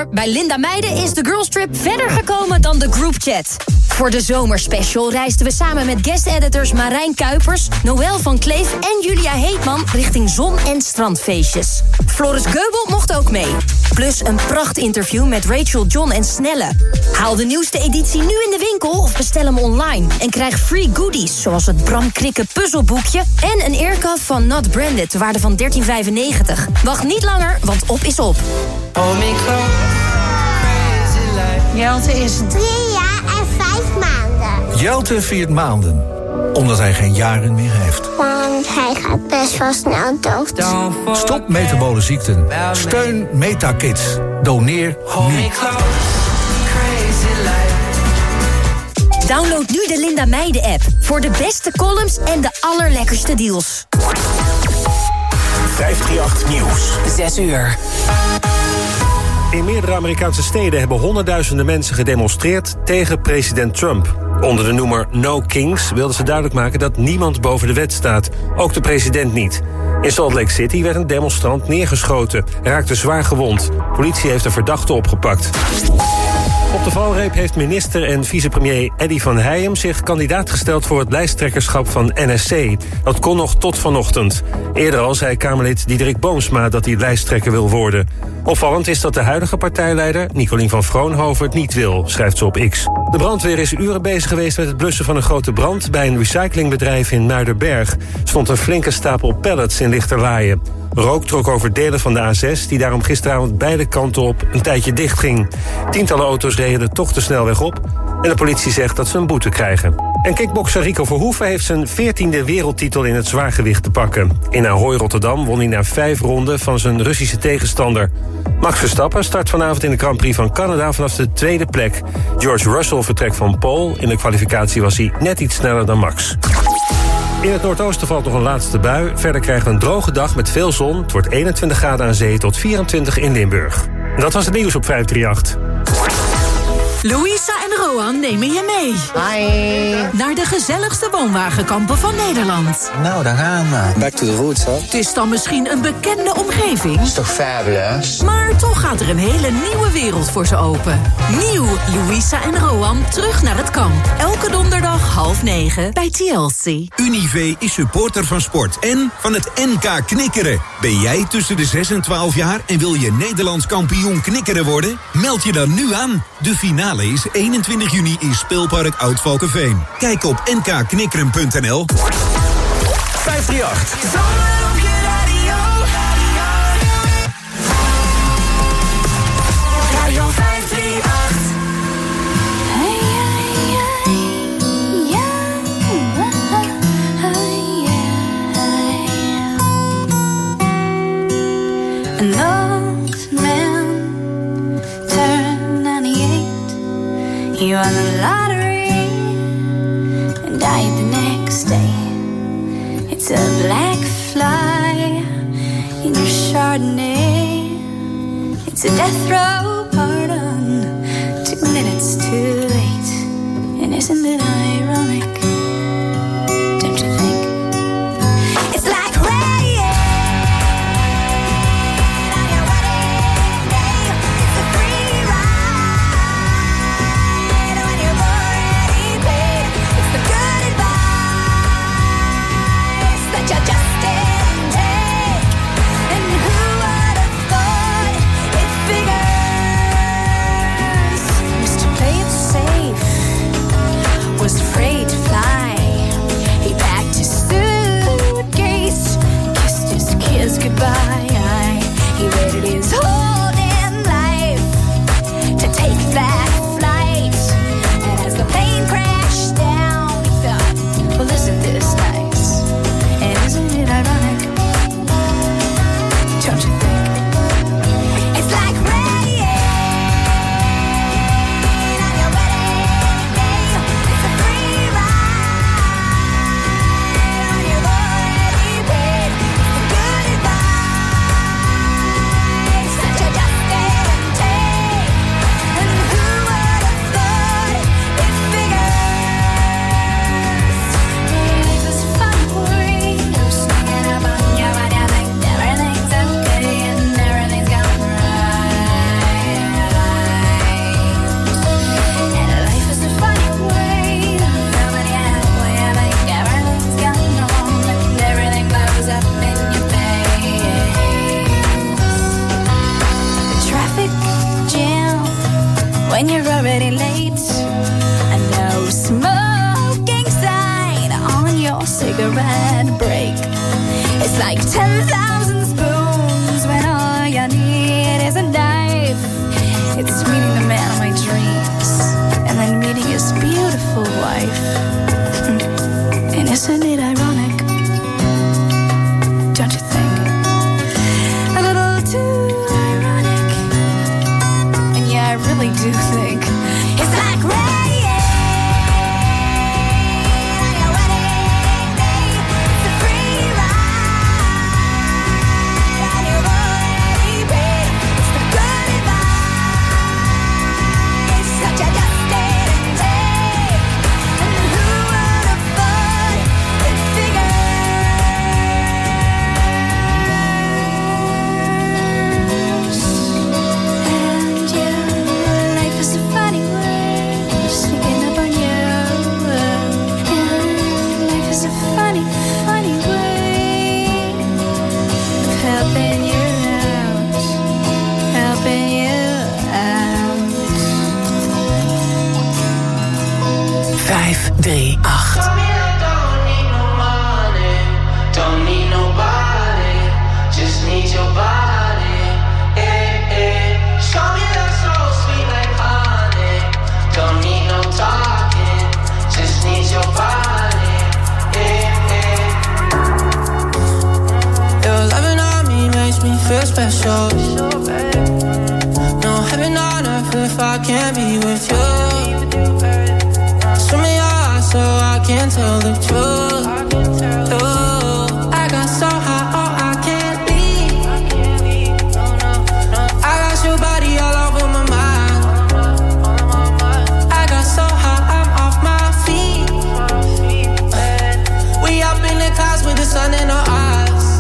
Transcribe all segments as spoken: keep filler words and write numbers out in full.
hoor. Bij Linda Meijden is de Girls Trip verder gekomen dan de groupchat. Voor de zomerspecial reisden we samen met guest-editors Marijn Kuipers, Noël van Kleef en Julia Heetman richting zon- en strandfeestjes. Floris Geubel mocht ook mee. Plus een prachtinterview met Rachel, John en Snelle. Haal de nieuwste editie nu in de winkel of bestel hem online. En krijg free goodies, zoals het Bram Krikke puzzelboekje en een earcuff van Not Branded, ter waarde van dertien vijfennegentig. Wacht niet langer, want op is op. Jelte is drie jaar en vijf maanden. Jelte viert maanden, omdat hij geen jaren meer heeft. Want hij gaat best wel snel dood. Stop metabole ziekten. Steun MetaKids. Doneer nu. Download nu de Linda Meijden app voor de beste columns en de allerlekkerste deals. vijfhonderdachttien Nieuws. Zes uur. In meerdere Amerikaanse steden hebben honderdduizenden mensen gedemonstreerd tegen president Trump. Onder de noemer No Kings wilden ze duidelijk maken dat niemand boven de wet staat. Ook de president niet. In Salt Lake City werd een demonstrant neergeschoten. Raakte zwaar gewond. Politie heeft een verdachte opgepakt. Op de valreep heeft minister en vicepremier Eddy van Heijem zich kandidaat gesteld voor het lijsttrekkerschap van N S C. Dat kon nog tot vanochtend. Eerder al zei Kamerlid Diederik Boomsma dat hij lijsttrekker wil worden. Opvallend is dat de huidige partijleider, Nicolien van Vroonhoven, het niet wil, schrijft ze op X. De brandweer is uren bezig geweest met het blussen van een grote brand bij een recyclingbedrijf in Muiderberg. Er stond een flinke stapel pallets in Lichterlaaien. Rook trok over delen van de A zes, die daarom gisteravond beide kanten op een tijdje dicht ging. Tientallen auto's reden er toch de snelweg op en de politie zegt dat ze een boete krijgen. En kickbokser Rico Verhoeven heeft zijn veertiende wereldtitel in het zwaargewicht te pakken. In Ahoy Rotterdam won hij na vijf ronden van zijn Russische tegenstander. Max Verstappen start vanavond in de Grand Prix van Canada vanaf de tweede plek. George Russell vertrekt van Pole. In de kwalificatie was hij net iets sneller dan Max. In het noordoosten valt nog een laatste bui. Verder krijgen we een droge dag met veel zon. Het wordt eenentwintig graden aan zee tot vierentwintig in Limburg. En dat was het nieuws op vijfhonderdachttien. Louisa en Rohan nemen je mee. Hi. Naar de gezelligste woonwagenkampen van Nederland. Nou, daar gaan we. Back to the roots, hè? Het is dan misschien een bekende omgeving. Is toch fabulous? Maar toch gaat er een hele nieuwe wereld voor ze open. Nieuw Louisa en Rohan terug naar het kamp. Elke donderdag half negen bij T L C. Unive is supporter van sport en van het N K Knikkeren. Ben jij tussen de zes en twaalf jaar en wil je Nederlands kampioen knikkeren worden? Meld je dan nu aan. De finale is eenentwintig juni in Speelpark Oud-Valkenveen. Kijk op n k knikkeren punt n l. vijfhonderdachttien. Radio vijfhonderdachttien. An old man turned ninety-eight. He won the lottery and died the next day. It's a black fly in your Chardonnay. It's a death row pardon, two minutes too late. And isn't it ironic? Don't you think? It's like rain on your wedding day. It's a free ride when you've already paid. It's the good advice that you just didn't take. And who would have thought it figures? Used to play it safe, was afraid to cigarette break. It's like ten thousand spoons when all you need is a knife. It's meeting the man of my dreams and then meeting his beautiful wife. And isn't it ironic? Don't you think? A little too ironic. And yeah, I really do think it's like rain. vijf drie acht. Feel special. No heaven on earth if I can't be with you. Show me your eyes so I can tell the truth. Oh, I got so high, oh I can't leave. I got your body all over my mind. I got so high, I'm off my feet. We up in the clouds with the sun in our eyes.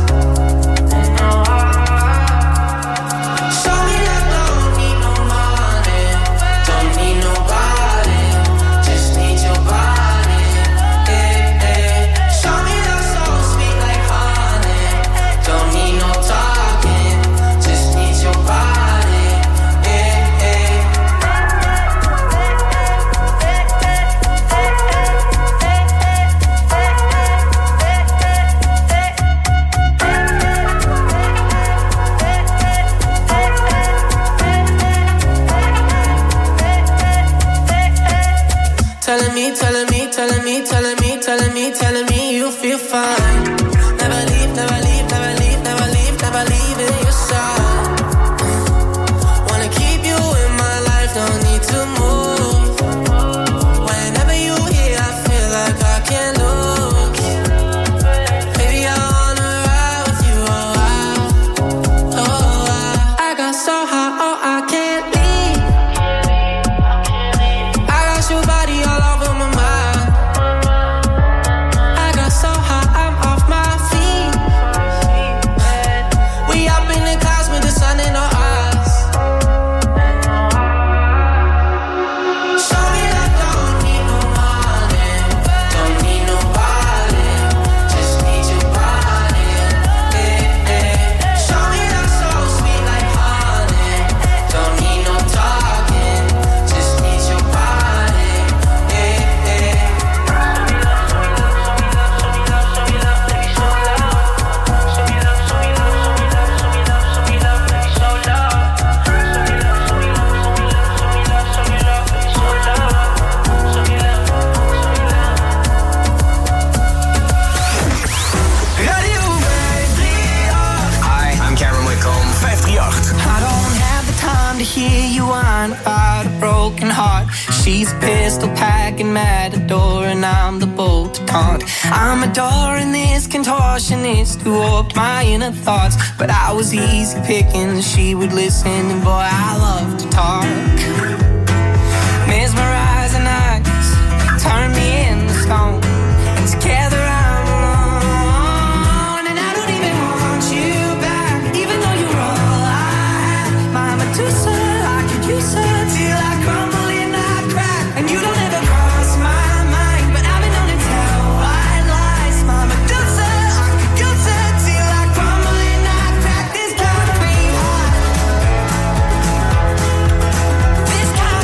Telling me, telling me, telling me, telling me, telling me, telling me you feel fine. Never leave, never leave, never leave, never leave, never leave in your side. Wanna keep you in my life, don't need to move. Whenever you here, I feel like I can't lose. Baby, I wanna ride with you a while. Oh, I, I got so high, oh I can't leave. I got your body all over my mind. I got so high, I'm off my feet. We up in the clouds with the sun in our eyes. Show me that don't need no money, don't need nobody, just need your body. Eh, eh. Show me that so sweet like honey, don't need no talking, just need your body. Eh, eh. Hi, I'm Cameron Whitcomb. vijf drie acht. I don't have the time to hear you whine about a broken heart. She's a pistol packing matador and I'm the bolt to taunt. I'm adoring this contortionist who warped my inner thoughts. But I was easy picking, she would listen and boy I love to talk. Mesmerizing eyes, turn me into stone. And together I'm alone. And I don't even want you back, even though you're all I have. My Medusa, I could use her till I crumble and I crack. And you don't ever cross my mind, but I've been known to tell white lies. My Medusa, I could use her till I crumble and I crack. This kind of be hot. This kind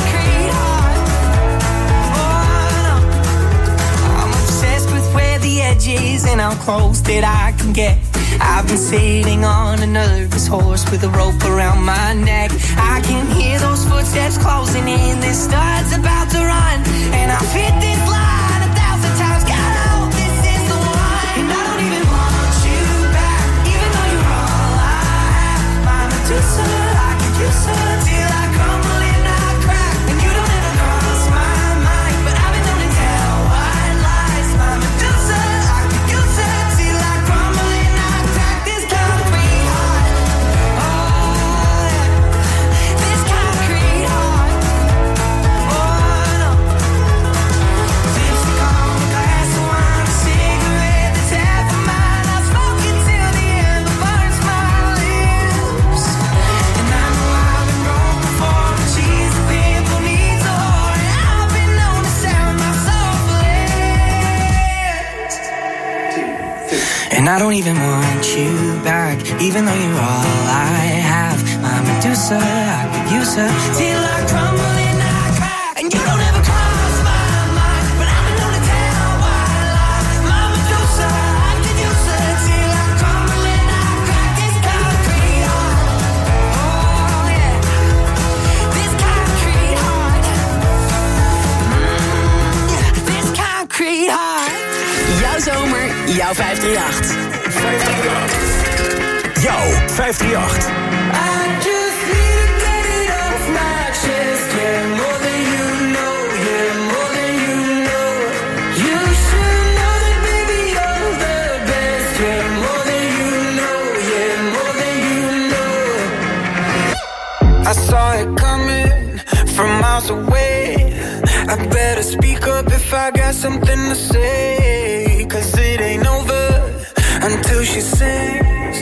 edges and how close that I can get. I've been sitting on a nervous horse with a rope around my neck. I can hear those footsteps closing in, this start's about to run, and I've hit this line a thousand times. God, I hope this is the one. And I don't even want you back, even though you're all I have. My Medusa, I could use her till I crumble and I crack. And you don't ever cross my mind, but I've been known to tell white lies. My Medusa, I could use her till I crumble and I crack. This concrete heart, oh yeah, this concrete heart, oh no. Lipstick on a glass of wine, a cigarette that's half of mine. I've spoken till the end burns my lips. And I know I've been wrong before, but she's the pimple needs a whore, and I've been known to sell my soul for less. And I don't even want you back, even though you're all I have. My Medusa, I could use her till I crumble and I crack. And you don't ever cross my mind, but I've been known to tell white lies. My Medusa, I could use her till I crumble and I crack. This concrete heart, oh yeah, this concrete heart, mm, yeah, this concrete heart. Jouw zomer, jouw vijf drie acht. Jouw vijf drie acht. I just need to get it off my chest, yeah, more than you know, yeah, more than you know. You should know that, baby, you're the best, yeah, more than you know, yeah, more than you know. I saw it coming from miles away. I better speak up if I got something to say, 'cause it ain't over until she sings.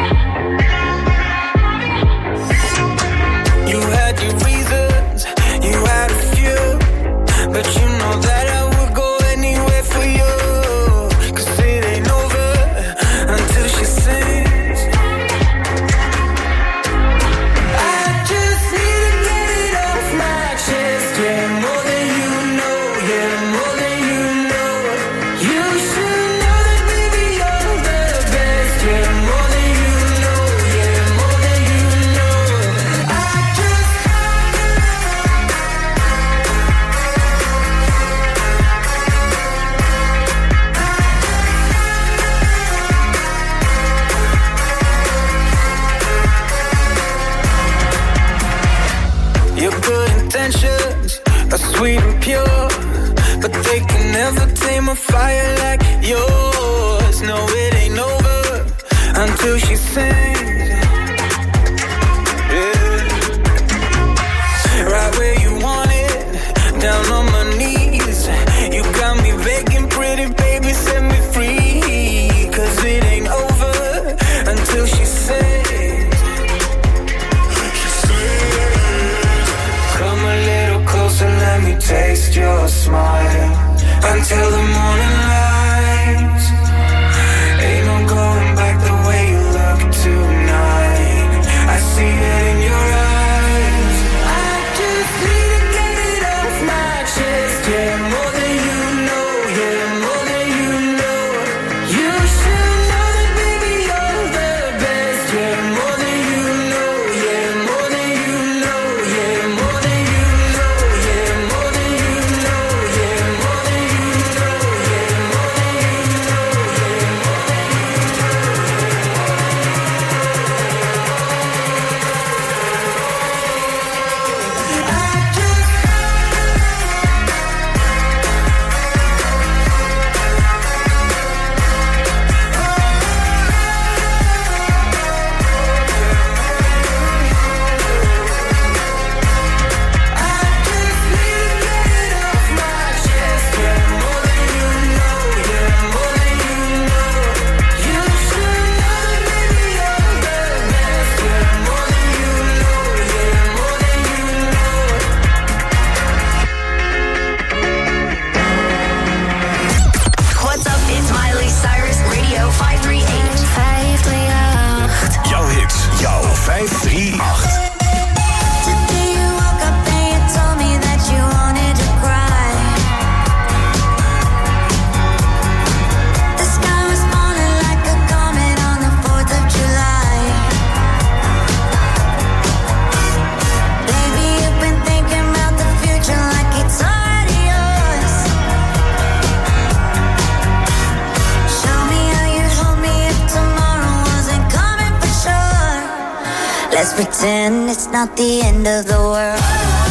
You had your reasons, you had a few, but you know that I would go anywhere for you, 'cause it ain't over until she sings. I just need to get it off my chest, yeah, more than you know, yeah, more than you know. You should know that, baby, you're the best, yeah, more than you know, yeah, more than you know. I just your good intentions are sweet and pure, but they can never tame a fire like yours. No, it ain't over until she sings. Yeah. Right where you want it, down on my knees. You got me begging, pretty baby, set me free, 'cause it ain't over until she sings. Come a little closer, let me taste your smile until the morning lights. Ain't no going back the way you look tonight. I see it in your eyes. I just need to get it off my chest, yeah, more than you know, yeah, more than you know. You should know that, baby, you're the best, yeah, more than you know, yeah, more than you know, yeah, more than you know, yeah, more than you know, yeah, more than you know, yeah, pretend it's not the end of the world.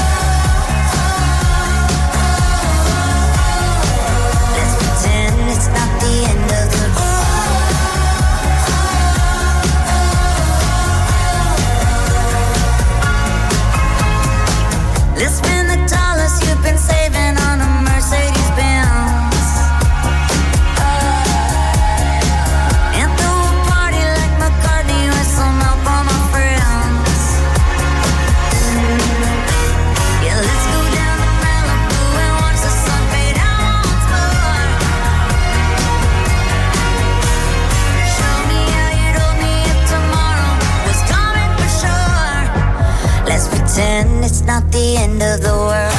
Let's pretend it's not the end of the world. Let's spend the dollars you've been saving on a Mercedes Benz. Pretend it's not the end of the world.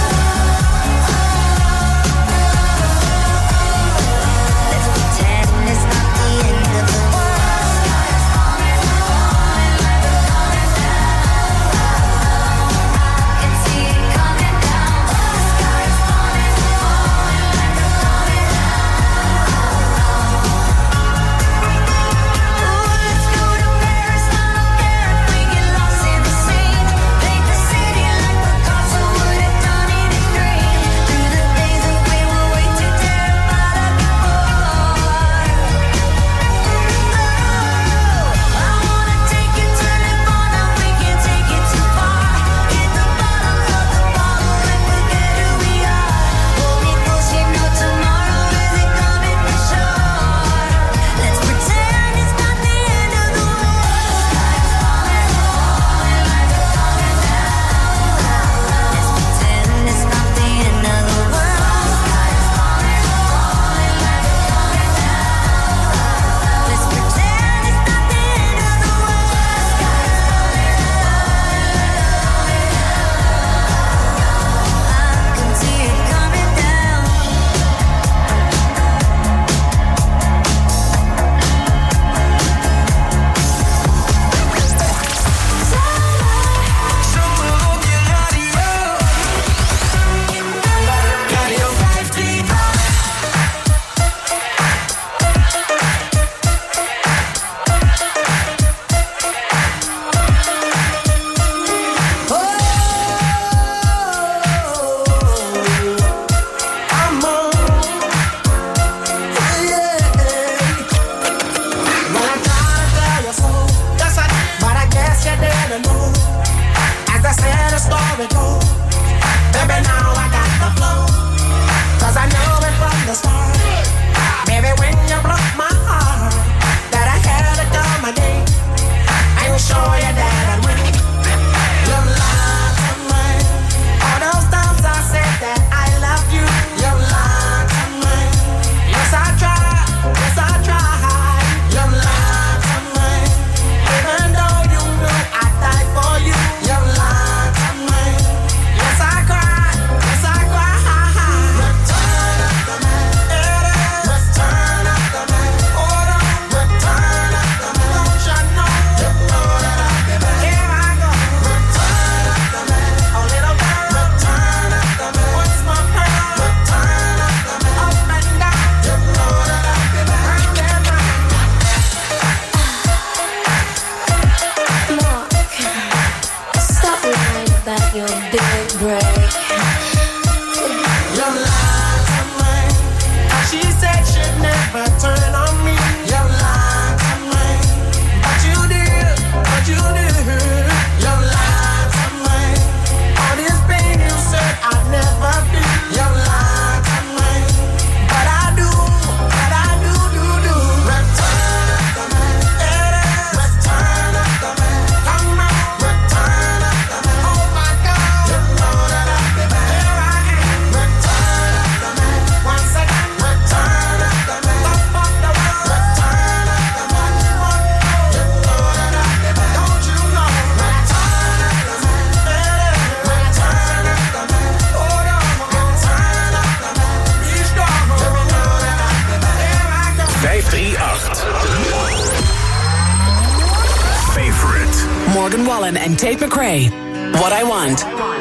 Morgan Wallen and Tate McRae. What I Want.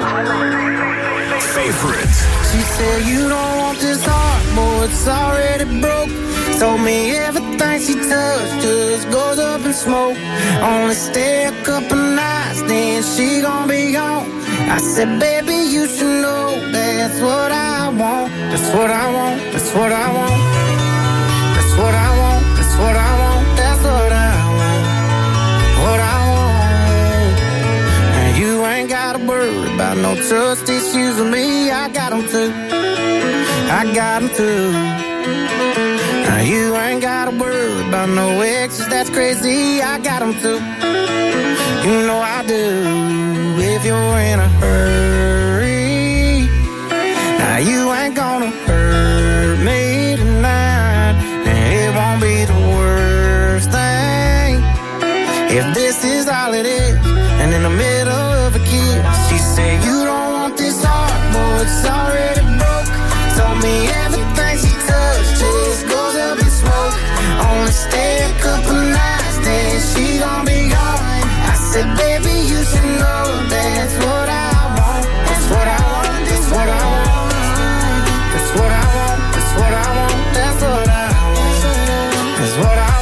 Favorite. She said you don't want this heart, boy, it's already broke. Told me everything everything she touches just goes up in smoke. Only stay a couple nights, then she gon' be gone. I said, baby, you should know that's what I want. That's what I want, that's what I want. That's what I want, that's what I want. That's what I want, what I want. And you ain't gotta worry about no trust issues with me. I got them too, I got them too. Now you ain't gotta worry about no exes, that's crazy. I got them too, you know I do. If you're in a hurry, now you ain't gonna hurt me tonight. And it won't be the worst thing if this is all it is. And in the middle of a kiss, she said, you don't want this heart, boy, it's already broke. Told me everything she touched just goes up in smoke. Only stay a couple nights, then she gon' be gone. I said, baby, you should know that's what I want. That's what I want, that's what I want. That's what I want, that's what I want. That's what I want, that's what I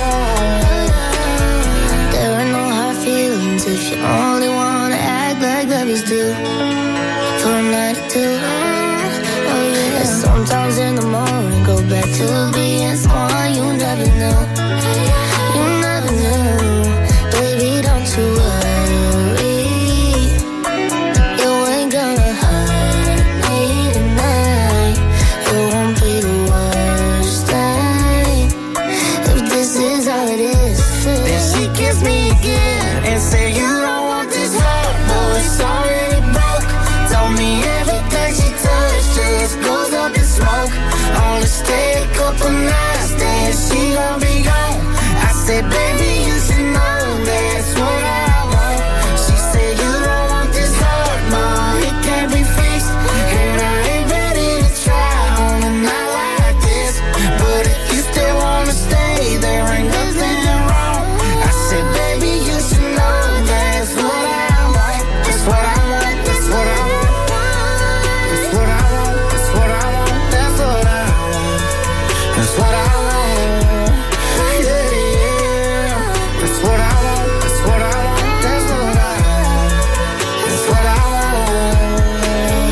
want. There are no hard feelings if you only wanna act like lovers do. For a night or two, oh yeah. And sometimes in the morning go back to being someone you never knew. You never knew, baby, don't you worry. You ain't gonna hurt me tonight. It won't be the worst thing if this is all it is. Then she kissed me again and said, you don't want this heart, boy, it's already broke. Told me everything she touched just goes up in smoke. Only stay a couple nights, then she gon' be gone. I said, baby, you should know that's what I want. She said, you don't want this heart, ma, it can't be fixed. And I ain't ready to try on a night like this. But if you still wanna stay, there ain't nothing wrong. I said, baby, you should know that's what I want. That's what I want, that's what I want. That's what I want, that's what I want. That's what I want, that's what I want. Yeah, yeah. That's what I want, that's what I want. That's what I want, that's what I want.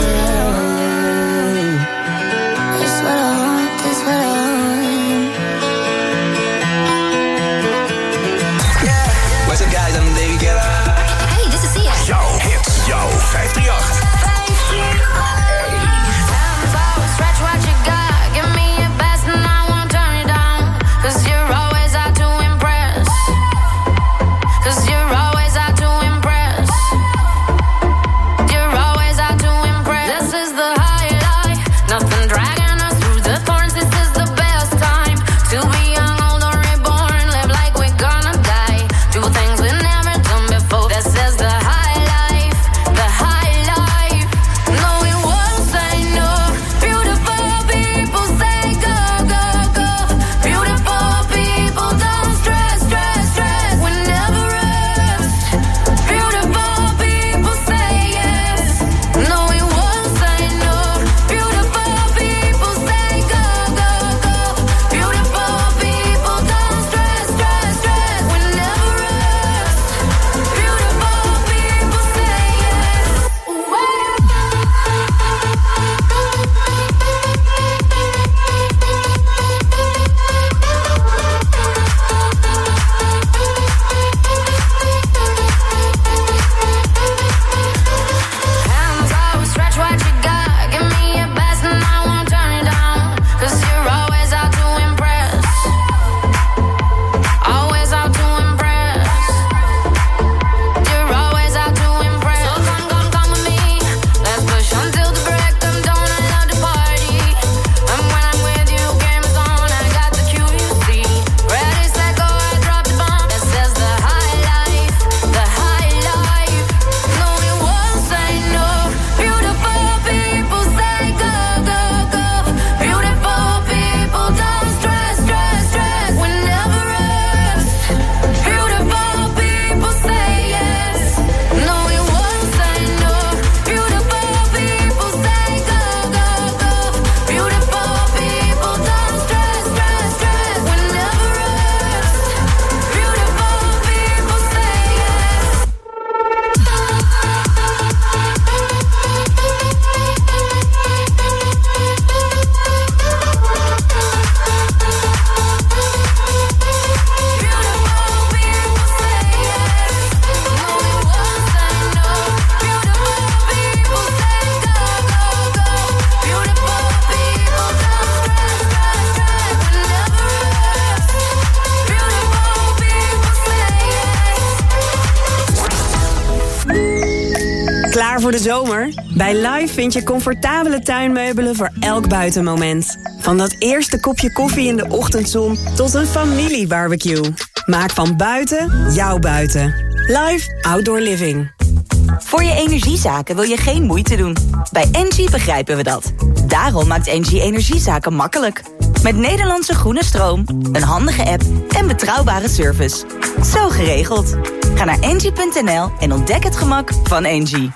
That's what I want, that's what I want. What's up, guys? I'm David Guetta. Hey, this is Sia. Jouw hits, jouw vijf drie acht. Stretch what you got, give me your best and I won't turn it Klaar voor de zomer? Bij Live vind je comfortabele tuinmeubelen voor elk buitenmoment. Van dat eerste kopje koffie in de ochtendzon tot een familiebarbecue. Maak van buiten jouw buiten. Live Outdoor Living. Voor je energiezaken wil je geen moeite doen. Bij Engie begrijpen we dat. Daarom maakt Engie energiezaken makkelijk. Met Nederlandse groene stroom, een handige app en betrouwbare service. Zo geregeld. Ga naar engie punt n l en ontdek het gemak van Engie.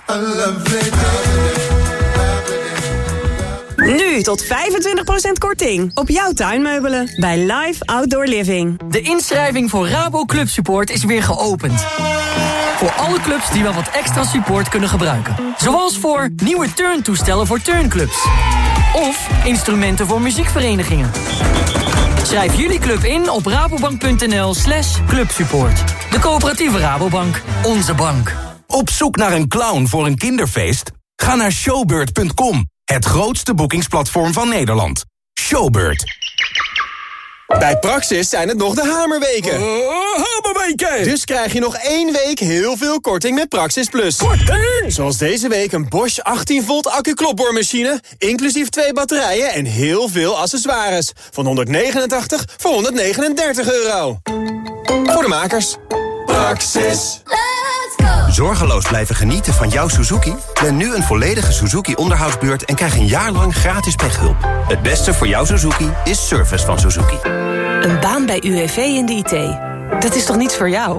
Nu tot vijfentwintig procent korting op jouw tuinmeubelen bij Live Outdoor Living. De inschrijving voor Rabo Club Support is weer geopend. Voor alle clubs die wel wat extra support kunnen gebruiken. Zoals voor nieuwe turntoestellen voor turnclubs. Of instrumenten voor muziekverenigingen. Schrijf jullie club in op rabobank punt n l slash clubsupport. De coöperatieve Rabobank. Onze bank. Op zoek naar een clown voor een kinderfeest? Ga naar showbird punt com. Het grootste boekingsplatform van Nederland. Showbird. Bij Praxis zijn het nog de hamerweken. Uh, hamerweken! Dus krijg je nog één week heel veel korting met Praxis Plus. Korting! Zoals deze week een Bosch achttien volt accu-klopboormachine... inclusief twee batterijen en heel veel accessoires. Van honderdnegenentachtig voor honderdnegenendertig euro. Voor de makers. Praxis. Zorgeloos blijven genieten van jouw Suzuki? Plan nu een volledige Suzuki onderhoudsbeurt en krijg een jaar lang gratis pechhulp. Het beste voor jouw Suzuki is service van Suzuki. Een baan bij U W V in de I T. Dat is toch niets voor jou?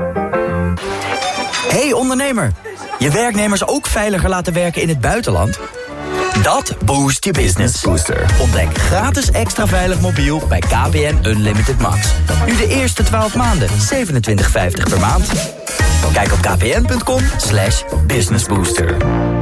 Hey ondernemer, je werknemers ook veiliger laten werken in het buitenland? Dat boost je business. Booster. Ontdek gratis extra veilig mobiel bij K P N Unlimited Max. Nu de eerste twaalf maanden, zevenentwintig vijftig per maand. Kijk op kpn punt com slash businessbooster.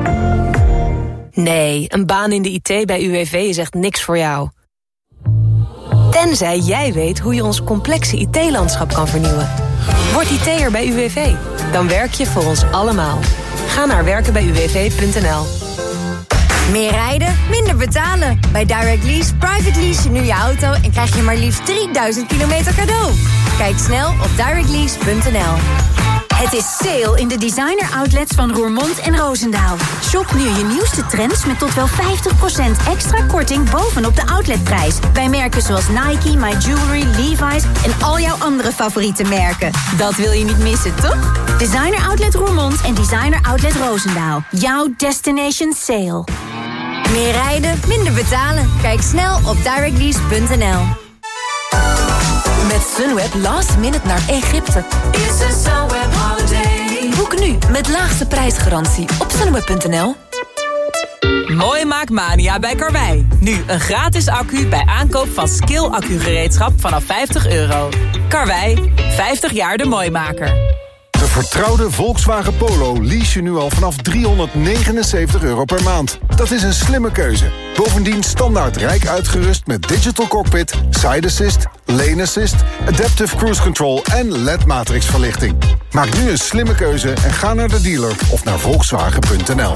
Nee, een baan in de I T bij U W V is echt niks voor jou. Tenzij jij weet hoe je ons complexe I T-landschap kan vernieuwen. Word I T'er bij U W V. Dan werk je voor ons allemaal. Ga naar werken bij u w v punt n l. Meer rijden, minder betalen. Bij Direct Lease private lease je nu je auto en krijg je maar liefst drieduizend kilometer cadeau. Kijk snel op direct lease punt n l. Het is sale in de designer outlets van Roermond en Roosendaal. Shop nu je nieuwste trends met tot wel vijftig procent extra korting bovenop de outletprijs. Bij merken zoals Nike, My Jewelry, Levi's en al jouw andere favoriete merken. Dat wil je niet missen, toch? Designer Outlet Roermond en Designer Outlet Roosendaal. Jouw destination sale. Meer rijden, minder betalen. Kijk snel op direct lease punt n l. Met Sunweb last minute naar Egypte. Boek nu met laagste prijsgarantie op sunweb punt n l. Mooi maakt mania bij Karwei. Nu een gratis accu bij aankoop van Skill accugereedschap vanaf vijftig euro. Karwei, vijftig jaar de mooimaker. De vertrouwde Volkswagen Polo lease je nu al vanaf driehonderdnegenenzeventig euro per maand. Dat is een slimme keuze. Bovendien standaard rijk uitgerust met digital cockpit, side assist, lane assist, adaptive cruise control en L E D-matrix verlichting. Maak nu een slimme keuze en ga naar de dealer of naar volkswagen punt n l.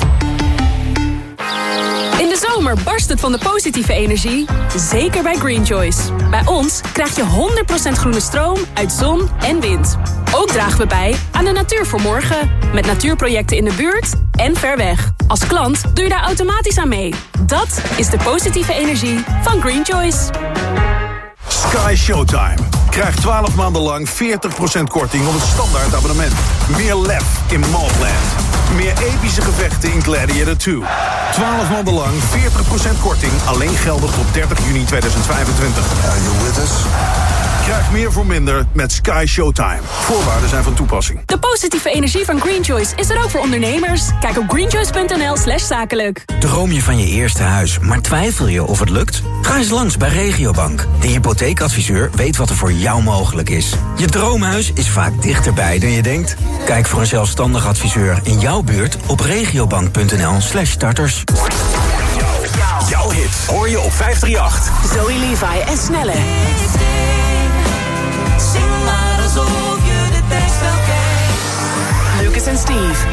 In de zomer barst het van de positieve energie, zeker bij Green Choice. Bij ons krijg je honderd procent groene stroom uit zon en wind. Ook dragen we bij aan de natuur voor morgen. Met natuurprojecten in de buurt en ver weg. Als klant doe je daar automatisch aan mee. Dat is de positieve energie van Green Choice. Sky Showtime. Krijg twaalf maanden lang veertig procent korting op het standaard abonnement. Meer lef in Mobland. Meer epische gevechten in Gladiator twee. twaalf maanden lang veertig procent korting. Alleen geldig tot dertig juni tweeduizend vijfentwintig. Are you with us? Krijg meer voor minder met Sky Showtime. Voorwaarden zijn van toepassing. De positieve energie van Green Choice is er ook voor ondernemers. Kijk op greenchoice punt n l slash zakelijk. Droom je van je eerste huis, maar twijfel je of het lukt? Ga eens langs bij Regiobank. De hypotheekadviseur weet wat er voor jou mogelijk is. Je droomhuis is vaak dichterbij dan je denkt. Kijk voor een zelfstandig adviseur in jouw buurt op regiobank punt n l slash starters. Jouw hit hoor je op vijf drie acht. Zoe Levi en Snelle. Zing maar alsof je de tekst wel kent. Lucas en Steve.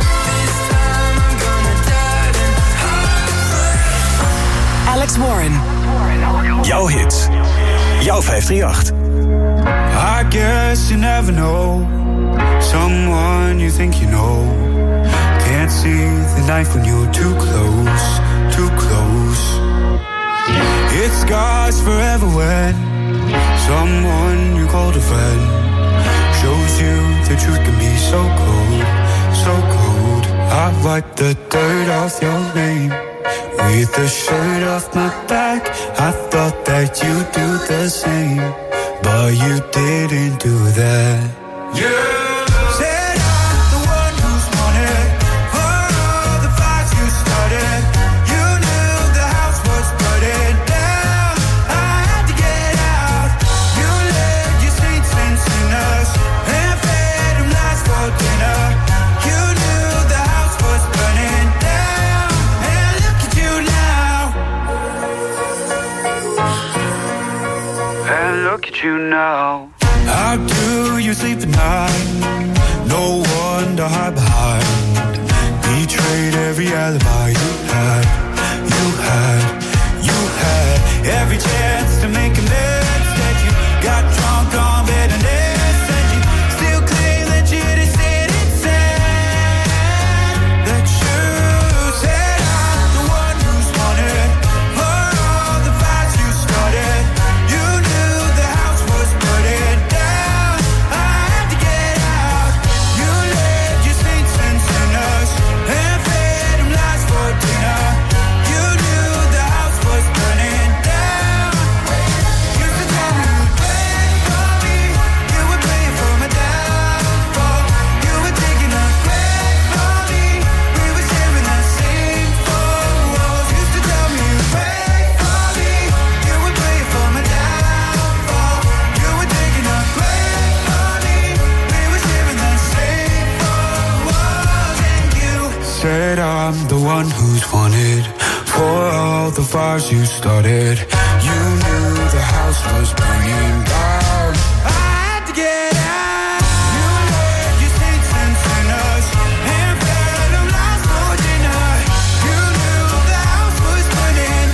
Alex Warren. Jouw hits. Jouw vijf drie acht. I guess you never know someone you think you know. Can't can't see the knife when you're too close, too close. It scars forever when someone you called a friend shows you the truth can be so cold, so cold. I wipe the dirt off your name with the shirt off my back. I thought that you'd do the same, but you didn't do that. Yeah. You know, how do you sleep at night? No one to hide behind. Betrayed every alibi you had, you had, you had. Every chance to make amends that you got drunk on bed and said you still claim that you just said it said that you said I'm the one who's wanted for all the fights you started. You knew the house was burning down. I had to get out. You led your saints and sinners and fed them lies for dinner. You knew the house was burning down. Used to tell me you'd pray for me. You were praying for my downfall. You were taking a grave for me. We were sharing the same four walls. Used to tell me you'd pray for me. You were praying for my downfall. You were taking a grave for me. We were sharing the same four walls. And you said I'm the one who's wanted for all the fires you started. You knew the house was burning down. I had to get out. You led your saints and sinners and fed them lies for dinner. You knew the house was burning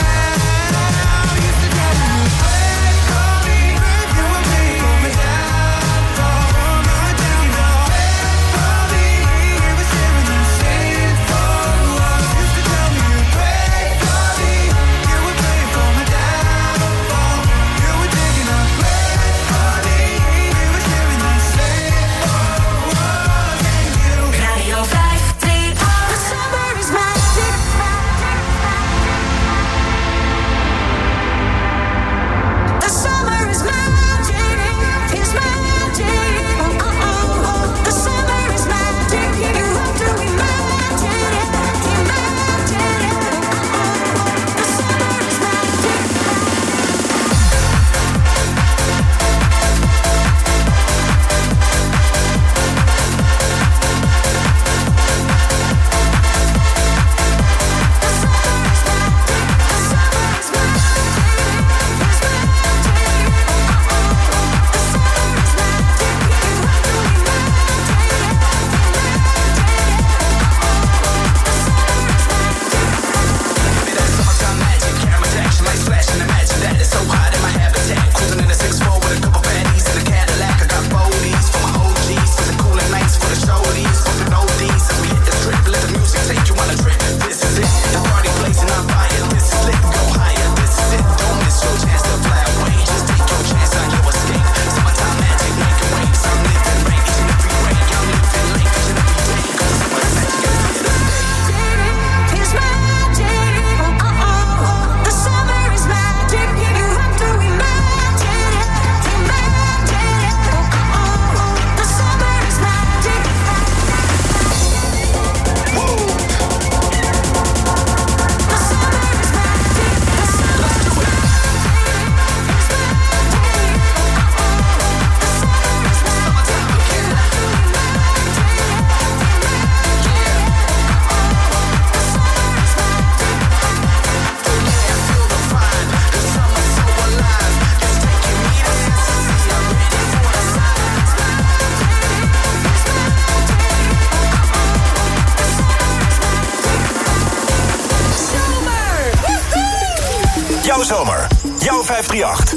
down. Used to tell me you'd pray for me. You were praying for my downfall, for my downfall. For me, we were sharing the same four walls. Used to tell me you'd pray for me. You were praying for my downfall. You were taking a grave for me. We were sharing the same four walls. And you Radio vijf drie acht. The summer is magic. The summer is magic. It's magic. Oh, oh, oh, oh. The summer is magic. You have to imagine it. Imagine it. Oh, oh, oh. The summer is magic. Jouw zomer, jouw vijf drie acht.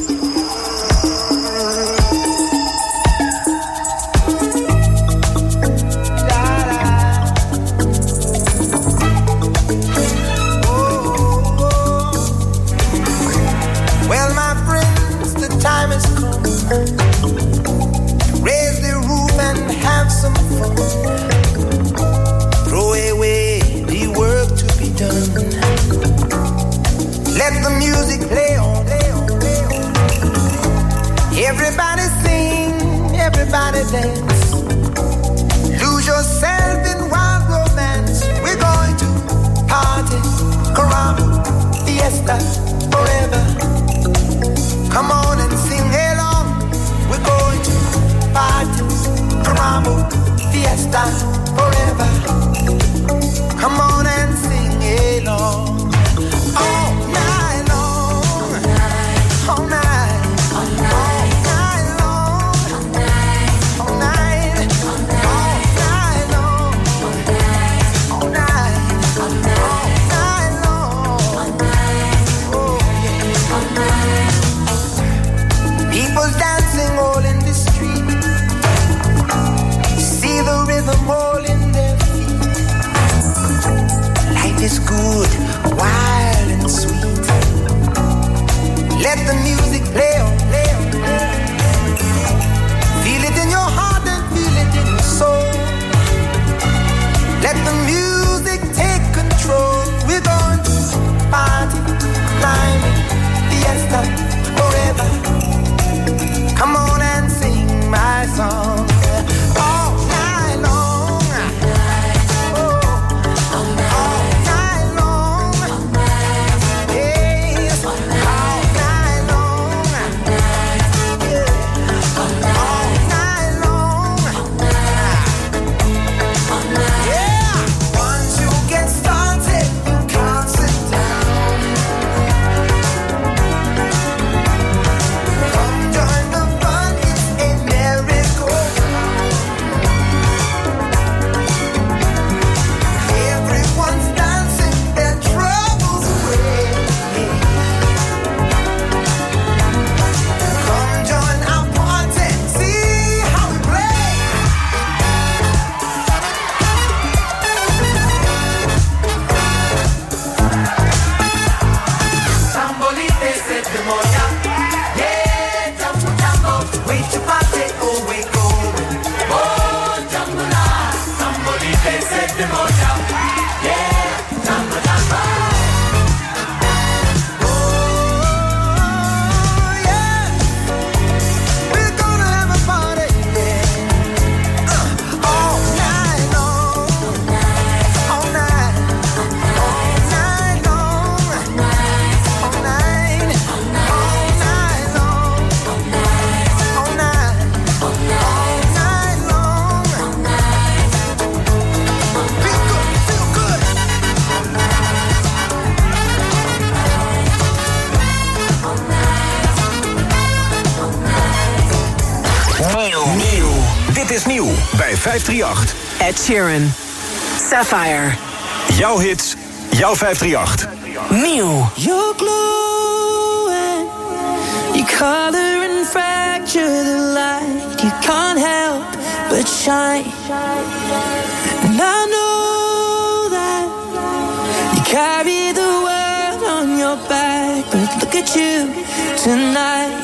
Raise the roof and have some fun. Throw away the work to be done. Let the music play on. Everybody sing, everybody dance. Lose yourself in wild romance. We're going to party, caramba, fiesta, forever. Come on and sing along. We're going to party, caramba, fiesta, forever. Come on and sing along. All night long, all night, all night. Dancing all in the street, see the rhythm all in their feet. Life is good, wild and sweet. Let the music play on, play on, play on. Feel it in your heart and feel it in your soul. Let the music take control. We're going to party, climbing, fiesta, forever. Come on and sing my song all night long. Oh, all night long. Yes, all night long. Yeah, all night long. Yeah, once you get started, you can't sit down. Come join the Dit is nieuw bij vijf drie acht. Ed Sheeran. Sapphire. Jouw hits, jouw vijf drie acht. Nieuw. You're glowing. You color and fracture the light. You can't help but shine. And I know that you carry the world on your back. But look at you tonight.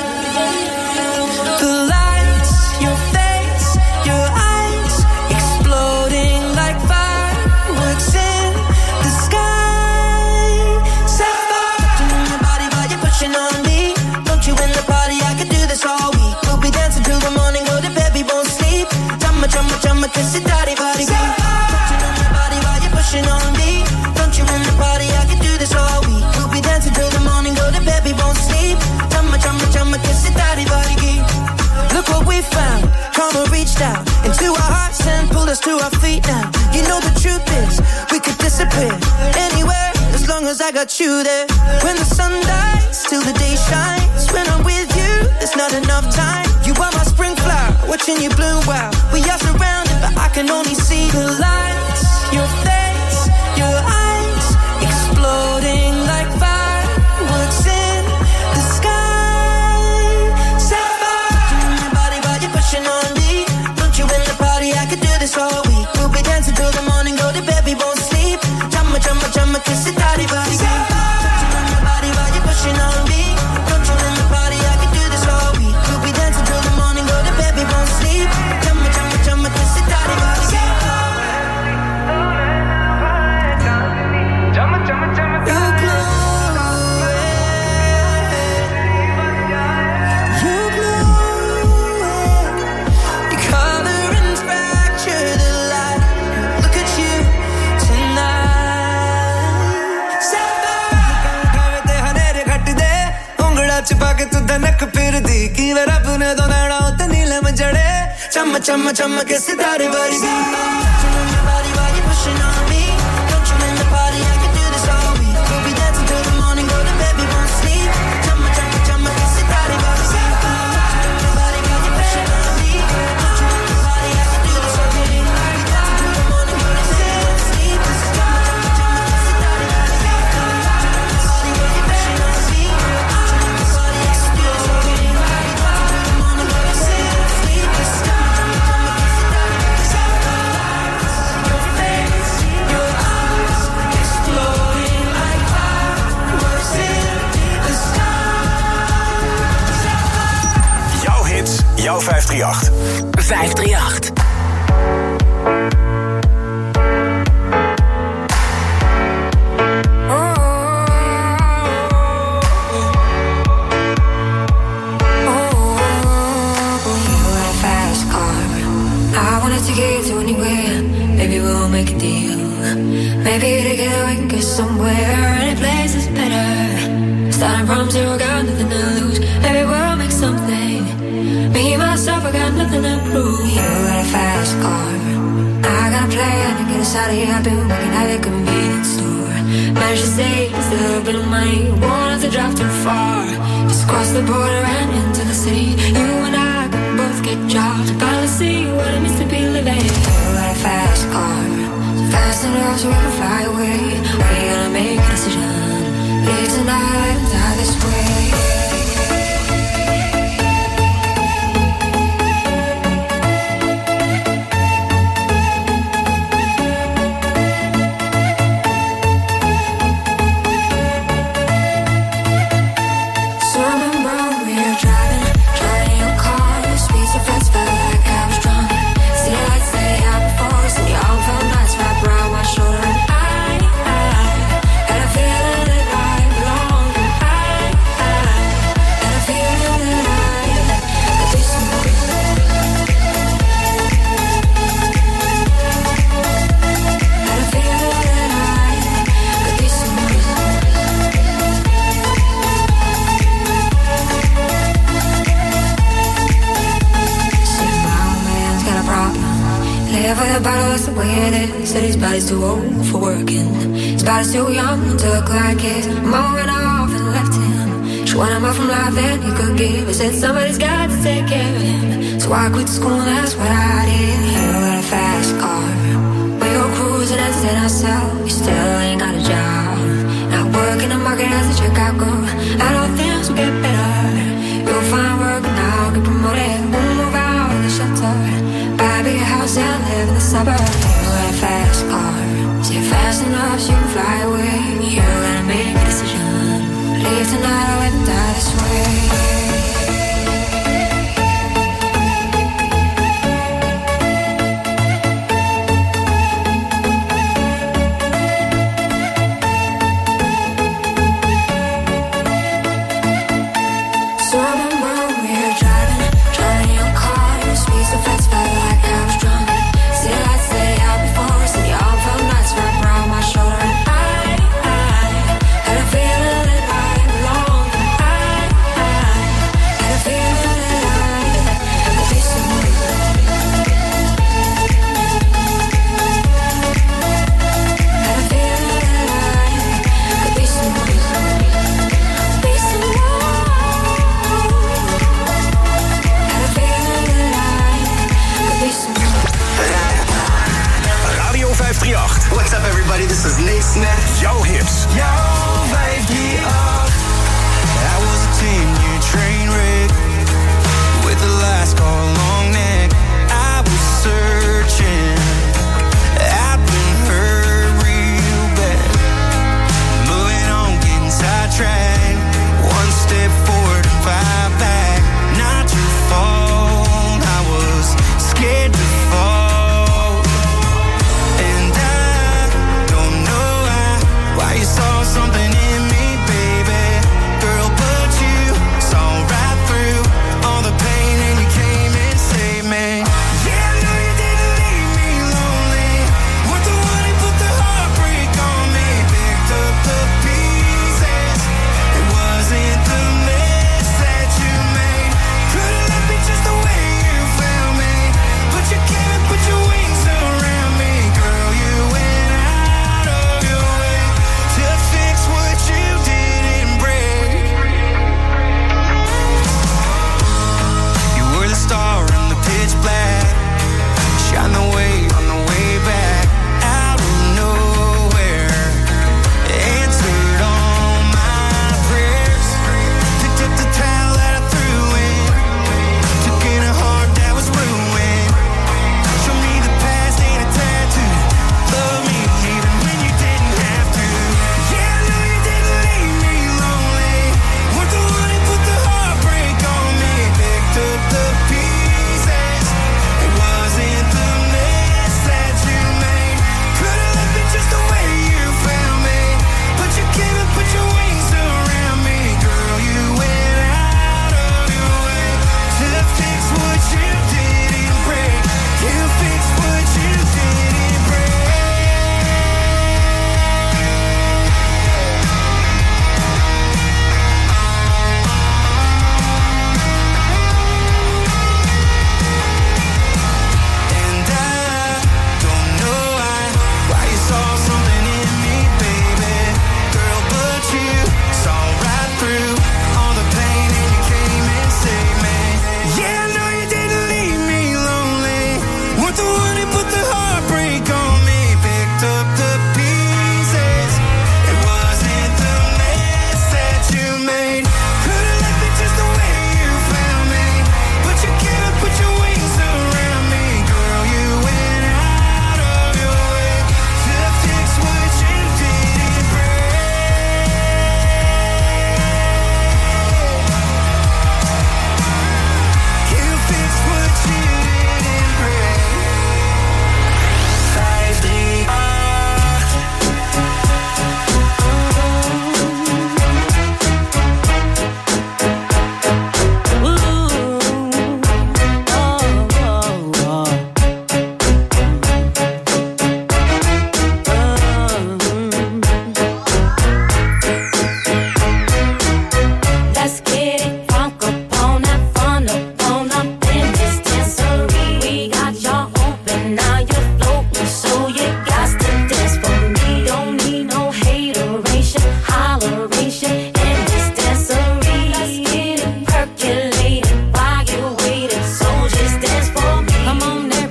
The lights, your face, your eyes, exploding like fireworks in the sky. Sapphire, doing your body while you're pushing on me. Don't you in the party? I could do this all week. We'll be dancing till the morning, go to bed, we won't sleep. Chumma, chumma, chumma, kiss it, daddy, body, beat. Don't you in the body while you're pushing on me. Don't you in the party? I could do this all week. We'll be dancing till the morning, go to bed, we won't sleep. Chumma, chumma, chumma, kiss it, daddy, body, beat. Look what we found. Karma reached out into our hearts and pulled us to our feet now. You know the truth is, we could disappear anywhere as long as I got you there. When the sun dies, till the day shines. When I'm with you, there's not enough time. You are my spring flower, watching you bloom wild. We are surrounded, but I can only see the lights. Your face, your eyes, exploding like fireworks in the sky. Sapphire, doing your body while you're pushing on me. Don't you in the party? I could do this all week. We'll be dancing till the morning, go to bed, we won't sleep. Chumma, chumma, chumma, kiss it, daddy, body, beat. Don't you in the body while you're pushing on me. Don't you in the party? I could do this all week. We'll be dancing फिरदी की वे रब ने तो नैना ते नीलम जड़े चम चम चम के सितारे वर्गी body body pushing on me don't you in the party I can do this all week we'll be dancing till the morning go to bed we won't sleep cham cham cham ke sitare वर्गी body body pushing on me don't you in the party I can do this all week we'll be dancing till the morning go to bed we won't sleep cham cham ke sitare वर्गी body body pushing on me Jouw vijf drie acht. vijf drie acht. Maybe we'll make a deal. Maybe together we can get somewhere. Any place is better. Starting from zero, got nothing to lose. Maybe we'll make something. Me, myself, I got nothing to prove. You got a fast car. I got a plan to get us out of here. I've been working at a convenience store. Managed to save just a little bit of money. Won't have to drive too far. Just cross the border and into the city. You and I can both get jobs. Finally see what it means to be living. You got a fast car. So fast enough so we can fly away. We gonna make a decision. Live tonight and die this way. Said his body's too old for working. His body's too young to look like his. Mom went off and left him. She wanted more from life than he could give. I said somebody's got to take care of him. So I quit school and that's what I did. You got a fast car. We go cruising and set ourselves. You still ain't got a job. Not working the market as a Chicago. I know things will get better. You'll find work and I'll get promoted. We'll move out of the shelter. Buy a big house and live in the suburbs. Fast car, say fast enough so you can fly away. You gotta make a decision. Leave tonight or let me die this way. So I remember we were driving, driving in your car. Your speed so fast, felt like I was drunk. Still I'd say out before, so the all felt nice wrapped around my shoulder. And I,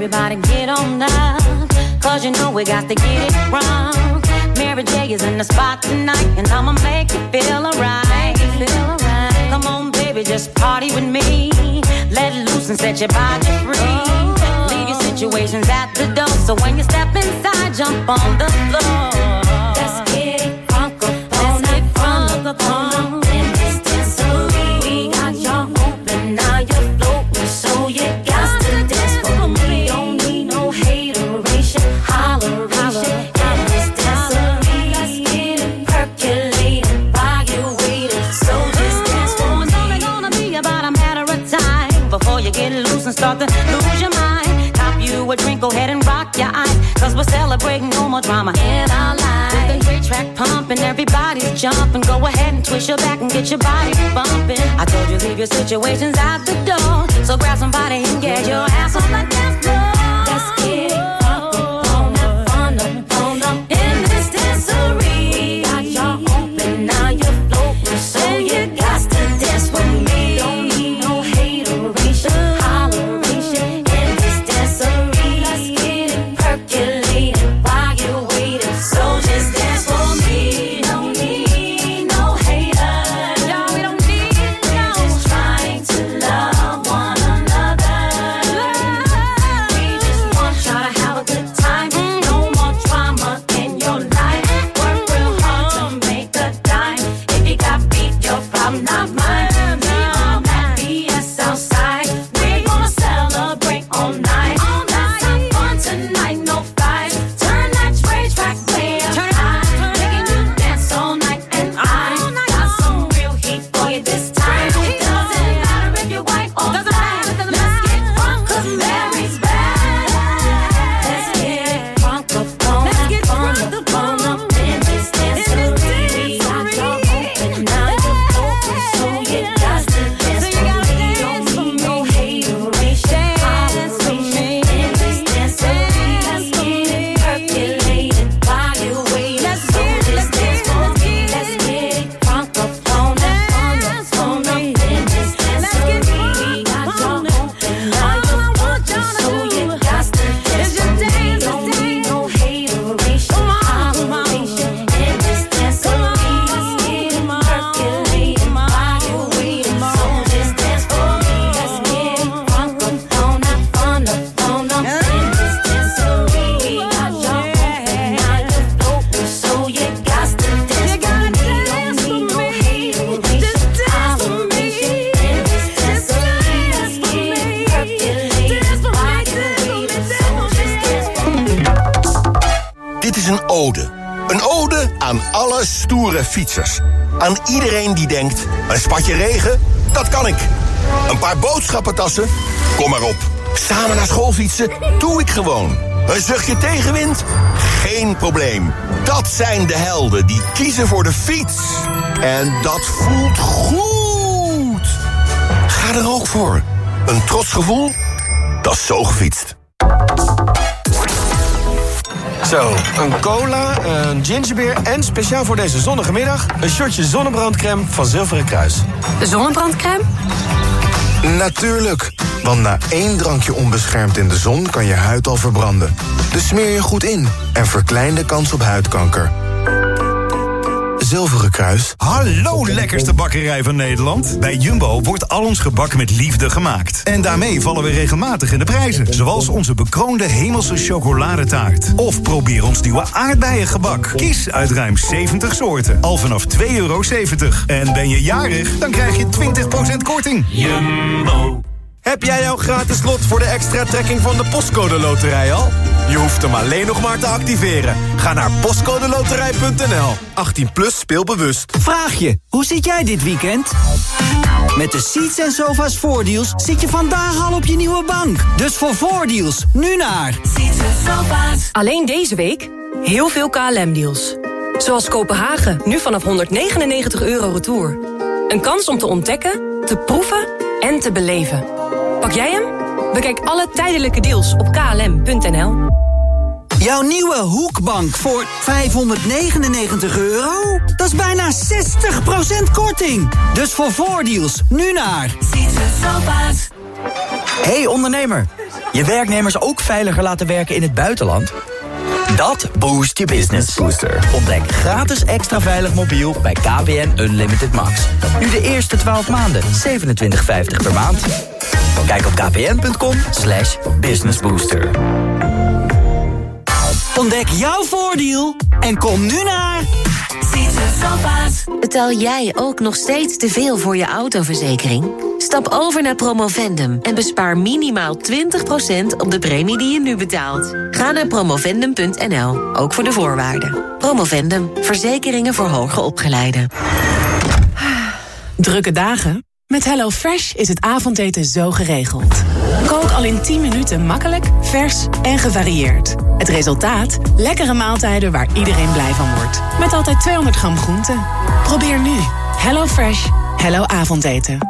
everybody get on up, cause you know we got to get it wrong. Mary J is in the spot tonight, and I'ma make you feel alright. Feel alright. Come on, baby, just party with me. Let it loose and set your body free. Leave your situations at the door, so when you step inside, jump on the floor. Let's get it funk up, let's get funk up on in this dancery. We got y'all open, now you're floating, so you got to dance for me. Don't need no hateration, holleration in this dancery. Let's get it percolating while you waiting, so just dance for me. It's only gonna be about a matter of time before you get loose and start to lose your mind. Cop you a drink, go ahead and rock your eyes, cause we're celebrating no more drama in our lives. With the great track pumping, everybody's jumping. Go ahead and twist your back and get your body bumping. I told you leave your situations at the door, so grab somebody and get your ass on the dance floor. Let's get it up, on up, on up, on up in this dancery. Got y'all open, now you're floating, so you got to dance with me. Don't need no hateration, holleration in this dancery. Let's get it percolating while you're waiting, so just dance for me. Don't need no haters, y'all, we don't need no. We're just trying to love one another. We just want y'all to have a good time. No more drama in your life. Work real hard to make a dime. If you got beat, your problem, not mine. Leave all that B S outside. We're gonna celebrate all night. Let's have fun tonight, no fights. Turn that rage track way up high. Making you dance all night, and I got some real heat for you this time. It doesn't matter if you're white or black. Let's get funk, cause Mary's back. Let's get funk up on up, on up, on up in this dancery. We got y'all open, now you're open, so you got to dance for me. Don't need no hateration, holleration in this dancery. Let's get it percolating while you waiting, so just dance for me. Let's get it funk up on up, on up, on up in this dancery. We got y'all open, now you're open, so you got to dance for me. Don't need no hateration, holleration in this dancery. Let's get it percolating while you waiting, so just dance for me. Let's get it funk up on up, on up, on up in this dancery. We got y'all open, now you're floating, so you got to dance for me. Don't need no hateration, holleration in this dancery. Let's get it percolating while you waiting, so just dance for me. Dit is een ode. Een ode aan alle stoere fietsers. Aan iedereen die denkt, een spatje regen, dat kan ik. Een paar boodschappentassen, kom maar op. Samen naar school fietsen, doe ik gewoon. Een zuchtje tegenwind, geen probleem. Dat zijn de helden die kiezen voor de fiets. En dat voelt goed. Ga er ook voor. Een trots gevoel, dat is zo gefietst. Zo, een cola, een gingerbeer en speciaal voor deze zonnige middag een shotje zonnebrandcrème van Zilveren Kruis. Zonnebrandcrème? Natuurlijk, want na één drankje onbeschermd in de zon kan je huid al verbranden. Dus smeer je goed in en verklein de kans op huidkanker. Zilveren Kruis. Hallo lekkerste bakkerij van Nederland. Bij Jumbo wordt al ons gebak met liefde gemaakt. En daarmee vallen we regelmatig in de prijzen. Zoals onze bekroonde hemelse chocoladetaart. Of probeer ons nieuwe aardbeiengebak. Kies uit ruim zeventig soorten. Al vanaf twee euro zeventig. En ben je jarig, dan krijg je twintig procent korting. Jumbo. Heb jij jouw gratis lot voor de extra trekking van de Postcode Loterij al? Je hoeft hem alleen nog maar te activeren. Ga naar postcodeloterij punt n l. achttien plus, speel bewust. Vraag je, hoe zit jij dit weekend? Met de Seats en Sofa's voordeals zit je vandaag al op je nieuwe bank. Dus voor voordeals, nu naar Seats en Sofa's. Alleen deze week heel veel K L M-deals. Zoals Kopenhagen, nu vanaf honderdnegenennegentig euro retour. Een kans om te ontdekken, te proeven en te beleven. Pak jij hem? Bekijk alle tijdelijke deals op k l m punt n l. Jouw nieuwe hoekbank voor vijfhonderdnegenennegentig euro? Dat is bijna zestig procent korting. Dus voor voordeals, nu naar Seats en Sofa's. Hey ondernemer, je werknemers ook veiliger laten werken in het buitenland? Dat boost je business. Booster. Ontdek gratis extra veilig mobiel bij K P N Unlimited Max. Nu de eerste twaalf maanden, zevenentwintig vijftig per maand. Kijk op kpn.com slash businessbooster. Ontdek jouw voordeel en kom nu naar Betaal jij ook nog steeds te veel voor je autoverzekering? Stap over naar Promovendum en bespaar minimaal twintig procent op de premie die je nu betaalt. Ga naar promovendum punt n l, ook voor de voorwaarden. Promovendum, verzekeringen voor hoger opgeleiden. Drukke dagen? Met HelloFresh is het avondeten zo geregeld. Kook al in tien minuten makkelijk, vers en gevarieerd. Het resultaat? Lekkere maaltijden waar iedereen blij van wordt. Met altijd tweehonderd gram groente. Probeer nu. HelloFresh. Hello avondeten.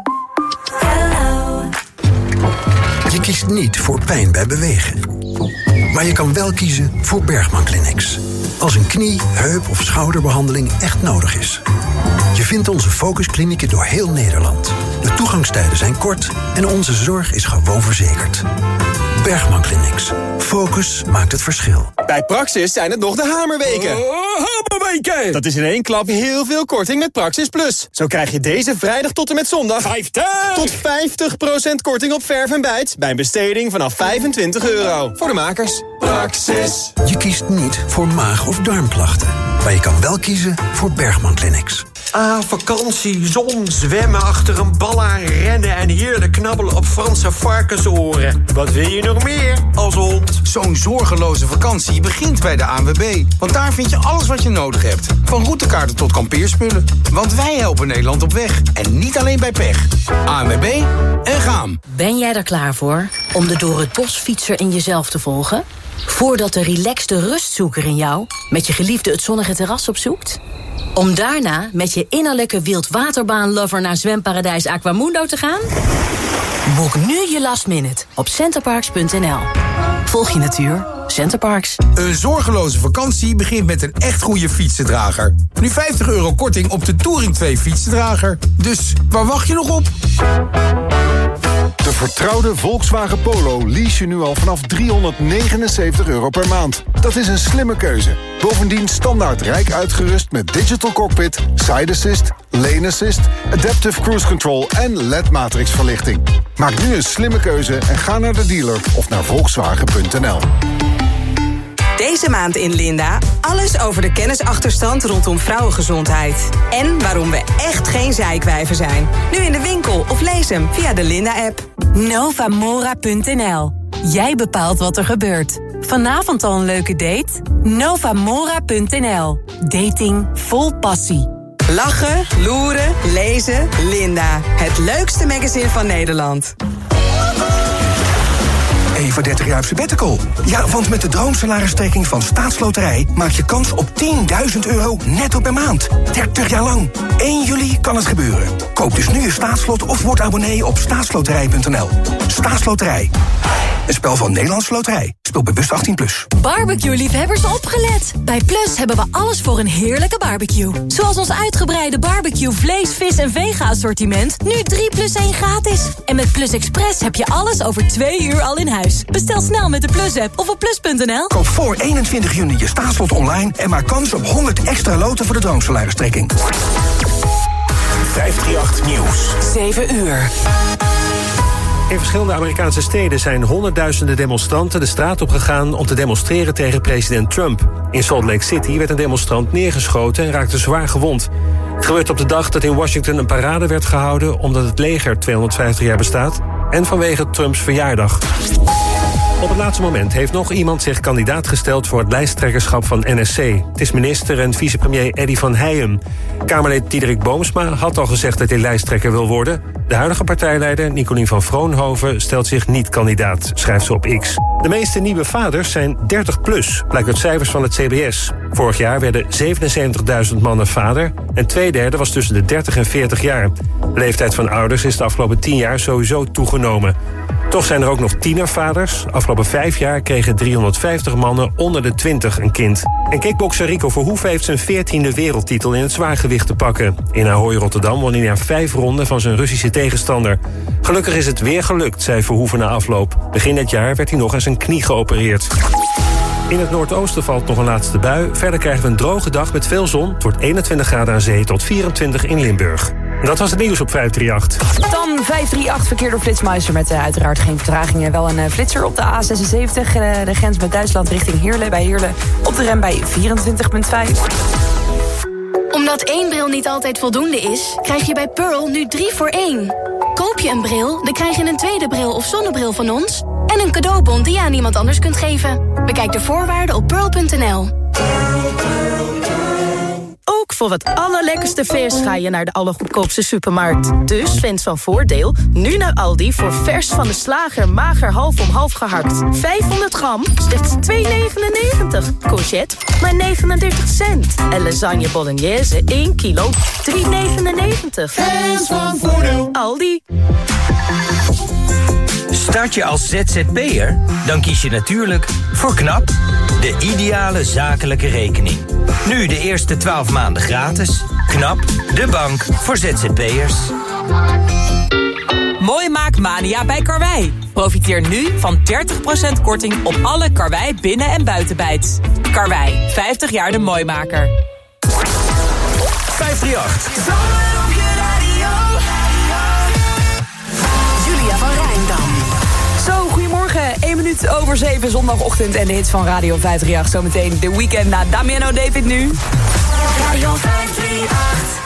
Je kiest niet voor pijn bij bewegen. Maar je kan wel kiezen voor Bergman Clinics. Als een knie, heup of schouderbehandeling echt nodig is. Je vindt onze focusklinieken door heel Nederland. De toegangstijden zijn kort en onze zorg is gewoon verzekerd. Bergman Clinics. Focus maakt het verschil. Bij Praxis zijn het nog de hamerweken. Oh, hamerweken! Dat is in één klap heel veel korting met Praxis Plus. Zo krijg je deze vrijdag tot en met zondag vijftig tot vijftig procent korting op verf en bijt bij een besteding vanaf vijfentwintig euro. Voor de makers. Praxis. Je kiest niet voor maag- of darmklachten. Maar je kan wel kiezen voor Bergman Clinics. Ah, vakantie, zon, zwemmen achter een bal aan, rennen en heerlijk knabbelen op Franse varkensoren. Wat wil je nog meer als hond? Zo'n zorgeloze vakantie begint bij de A N W B. Want daar vind je alles wat je nodig hebt. Van routekaarten tot kampeerspullen. Want wij helpen Nederland op weg. En niet alleen bij pech. A N W B en gaan. Ben jij er klaar voor om de door het bos fietser in jezelf te volgen? Voordat de relaxte rustzoeker in jou met je geliefde het zonnige terras opzoekt? Om daarna met je innerlijke wildwaterbaanlover naar zwemparadijs Aquamundo te gaan? Boek nu je last minute op centerparks punt n l. Volg je natuur, Centerparks. Een zorgeloze vakantie begint met een echt goede fietsendrager. Nu vijftig euro korting op de Touring twee fietsendrager. Dus waar wacht je nog op? De vertrouwde Volkswagen Polo lease je nu al vanaf driehonderdnegenenzeventig euro per maand. Dat is een slimme keuze. Bovendien standaard rijk uitgerust met digital cockpit, side assist, lane assist, adaptive cruise control en L E D-matrix verlichting. Maak nu een slimme keuze en ga naar de dealer of naar volkswagen punt n l. Deze maand in Linda alles over de kennisachterstand rondom vrouwengezondheid. En waarom we echt geen zeikwijven zijn. Nu in de winkel of lees hem via de Linda-app. Novamora punt n l. Jij bepaalt wat er gebeurt. Vanavond al een leuke date? Novamora punt n l. Dating vol passie. Lachen, loeren, lezen, Linda. Het leukste magazine van Nederland. Eva dertig jaar op sabbatical. Ja, want met de droomsalaristrekking van Staatsloterij maak je kans op tienduizend euro netto per maand. dertig jaar lang. één juli kan het gebeuren. Koop dus nu je staatslot of word abonnee op staatsloterij punt n l. Staatsloterij. Een spel van Nederlandse Loterij. Speel bewust achttien plus. Barbecue-liefhebbers opgelet. Bij Plus hebben we alles voor een heerlijke barbecue. Zoals ons uitgebreide barbecue vlees, vis en vega-assortiment. Nu drie plus één gratis. En met Plus Express heb je alles over twee uur al in huis. Bestel snel met de Plus-app of op plus punt n l. Koop voor eenentwintig juni je staatslot online en maak kans op honderd extra loten voor de droomsalaristrekking. vijfhonderdachttien Nieuws. zeven uur. In verschillende Amerikaanse steden zijn honderdduizenden demonstranten de straat opgegaan om te demonstreren tegen president Trump. In Salt Lake City werd een demonstrant neergeschoten en raakte zwaar gewond. Het gebeurt op de dag dat in Washington een parade werd gehouden omdat het leger tweehonderdvijftig jaar bestaat en vanwege Trumps verjaardag. Op het laatste moment heeft nog iemand zich kandidaat gesteld voor het lijsttrekkerschap van N S C. Het is minister en vicepremier Eddy van Heijem. Kamerlid Diederik Boomsma had al gezegd dat hij lijsttrekker wil worden. De huidige partijleider Nicolien van Vroonhoven stelt zich niet kandidaat, schrijft ze op X. De meeste nieuwe vaders zijn dertig plus, blijkt uit cijfers van het C B S. Vorig jaar werden zevenenzeventigduizend mannen vader en twee derde was tussen de dertig en veertig jaar. De leeftijd van ouders is de afgelopen tien jaar sowieso toegenomen. Toch zijn er ook nog tienervaders. Afgelopen vijf jaar kregen driehonderdvijftig mannen onder de twintig een kind. En kickbokser Rico Verhoeven heeft zijn veertiende wereldtitel in het zwaargewicht te pakken. In Ahoy Rotterdam won hij na vijf ronden van zijn Russische tegenstander. Gelukkig is het weer gelukt, zei Verhoeven na afloop. Begin dit jaar werd hij nog aan zijn knie geopereerd. In het noordoosten valt nog een laatste bui. Verder krijgen we een droge dag met veel zon. Het wordt eenentwintig graden aan zee tot vierentwintig in Limburg. En dat was het nieuws op vijf drie acht. Dan vijf drie acht verkeer door Flitsmeister met uh, uiteraard geen vertragingen. Wel een uh, flitser op de A zesenzeventig. Uh, de grens met Duitsland richting Heerlen. Bij Heerlen op de rem bij vierentwintig komma vijf. Omdat één bril niet altijd voldoende is, krijg je bij Pearl nu drie voor één. Koop je een bril, dan krijg je een tweede bril of zonnebril van ons en een cadeaubon die je aan iemand anders kunt geven. Bekijk de voorwaarden op pearl punt n l. Ook voor het allerlekkerste vers ga je naar de allergoedkoopste supermarkt. Dus fans van Voordeel, nu naar Aldi voor vers van de slager mager half om half gehakt. vijfhonderd gram, slechts twee negenennegentig. Courgette, maar negenendertig cent. En lasagne bolognese, één kilo, drie negenennegentig. Fans van Voordeel. Aldi. Start je als Z Z P'er? Dan kies je natuurlijk voor KNAP, de ideale zakelijke rekening. Nu de eerste twaalf maanden gratis. KNAP, de bank voor Z Z P'ers. Mooi maakmania bij Karwei. Profiteer nu van dertig procent korting op alle Karwei binnen- en buitenbijts. Karwei, vijftig jaar de mooimaker. vijf drie acht. Julia van Rijndam. Zo, goedemorgen. één minuut over zeven, zondagochtend en de hits van Radio vijf drie acht. Zometeen de weekend na Damiano David nu. Radio vijf drie acht.